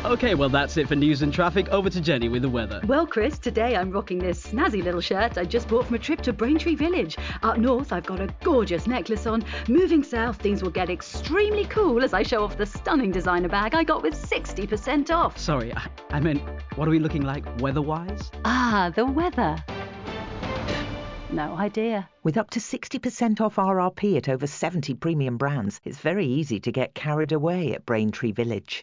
OK, well, that's it for news and traffic. Over to Jenny with the weather. Well, Chris, today I'm rocking this snazzy little shirt I just bought from a trip to Braintree Village. Up north, I've got a gorgeous necklace on. Moving south, things will get extremely cool as I show off the stunning designer bag I got with 60% off. Sorry, I meant, what are we looking like weather-wise? Ah, the weather. No idea. With up to 60% off RRP at over 70 premium brands, it's very easy to get carried away at Braintree Village.